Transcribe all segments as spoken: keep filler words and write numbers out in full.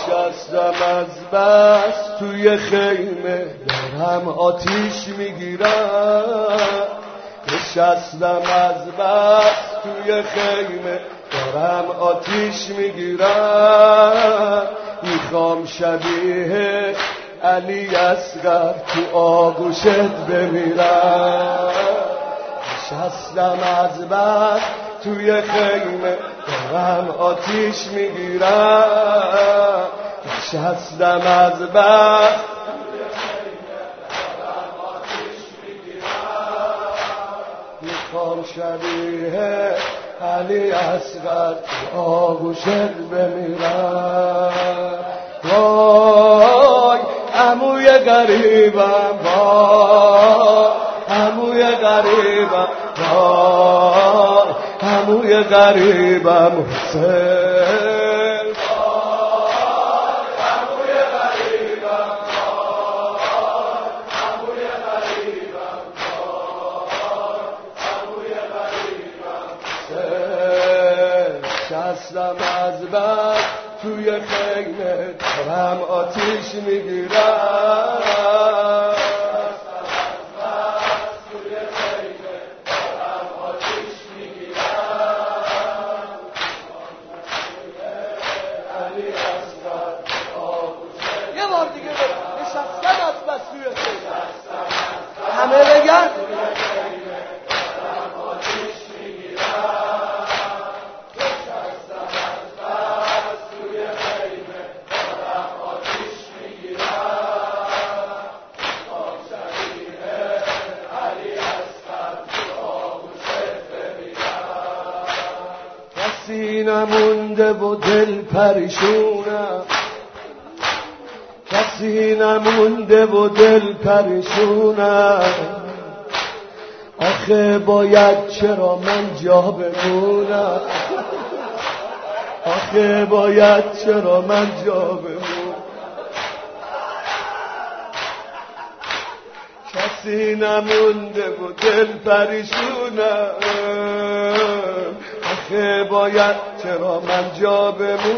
نشستم از بس توی خیمه دارم آتیش میگیرم، نشستم از بس توی خیمه دارم آتیش میگیرم، میخوام شبیه علی اصغر تو آغوشت بمیرم. نشستم از بس توی خیمه دارم آتیش میگیرم، نشستم از بس توی خیمه دارم آتیش میگیرم، میخوام شبیه علی اصغر تو آغوشت بمیرم. وای عموی غریبم، وای عموی غریبم، وای عموی غریبم حسین، وای عموی غریبم، وای عموی غریبم، وای عموی غریبم حسین. نشستم از بس توی خیمه دارم آتیش میگیرم، همه بگن کسی نمونده و دل پریشونم، کسی نمونده و دل پریشونم، آخه باید چرا من جا بمونم، آخه باید چرا من جا بمونم. کسی نمونده و دل پریشونم، آخه باید چرا من جا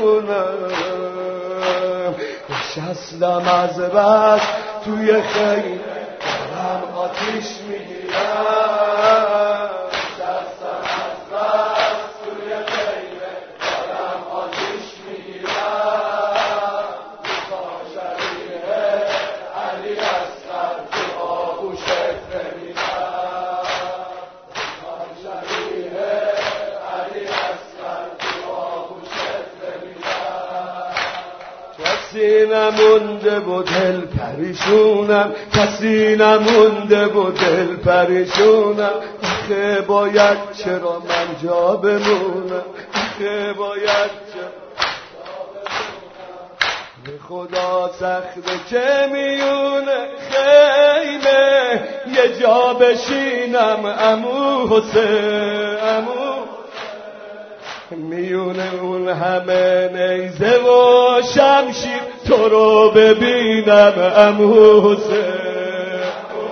بمونم. نشستم از بس توی خیمه دارم آتیش میگیرم، نشستم از بس توی خیمه دارم آتیش میگیرم، میخوام شبیه علی اصغر تو آغوشت بمیرم، میخوام شبیه علی اصغر تو آغوشت بمیرم. کسی نمونده و دل پریشونم، کسی نمونده و دل پریشونم، آخه باید چرا من جا بمونم، آخه باید چرا به خدا سخته که میونه خیمه یه جا بشینم عمو حسین، عمو میونه اون همه نیزه و شمشیر تو رو ببینم عمو حسین.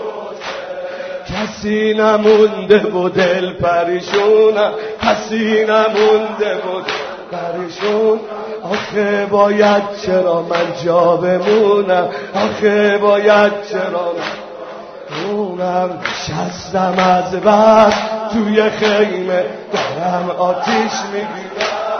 کسی نمونده و دل پریشونم، کسی نمونده و دل پریشون، آخه باید چرا من جا بمونم، آخه باید چرا بمونم. نشستم از بس توی خیمه دارم آتیش میگیرم،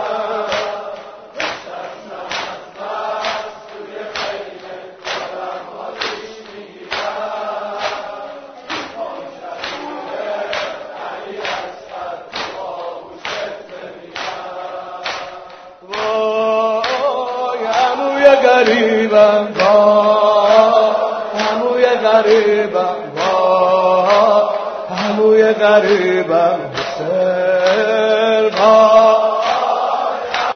غریبم، با عموی غریبم، با عموی غریبم حسین، با